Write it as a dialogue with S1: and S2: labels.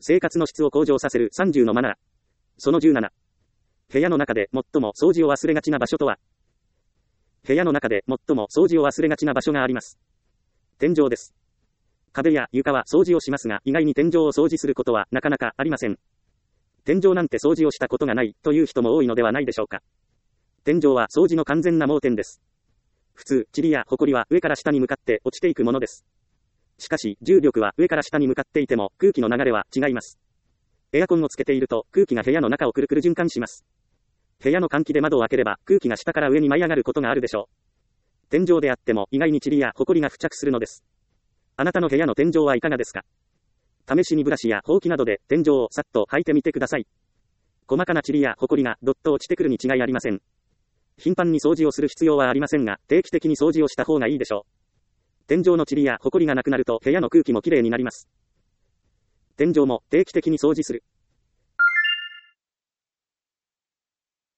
S1: 生活の質を向上させる30のマナー。その17。部屋の中で最も掃除を忘れがちな場所とは？部屋の中で最も掃除を忘れがちな場所があります。天井です。壁や床は掃除をしますが、意外に天井を掃除することはなかなかありません。天井なんて掃除をしたことがないという人も多いのではないでしょうか。天井は掃除の完全な盲点です。普通、塵や埃は上から下に向かって落ちていくものです。しかし、重力は上から下に向かっていても、空気の流れは違います。エアコンをつけていると、空気が部屋の中をくるくる循環します。部屋の換気で窓を開ければ、空気が下から上に舞い上がることがあるでしょう。天井であっても、意外に塵や埃が付着するのです。あなたの部屋の天井はいかがですか？試しにブラシやほうきなどで天井をさっと掃いてみてください。細かな塵や埃がどっと落ちてくるに違いありません。頻繁に掃除をする必要はありませんが、定期的に掃除をした方がいいでしょう。天井の塵や埃がなくなると部屋の空気もきれいになります。天井も定期的に掃除する。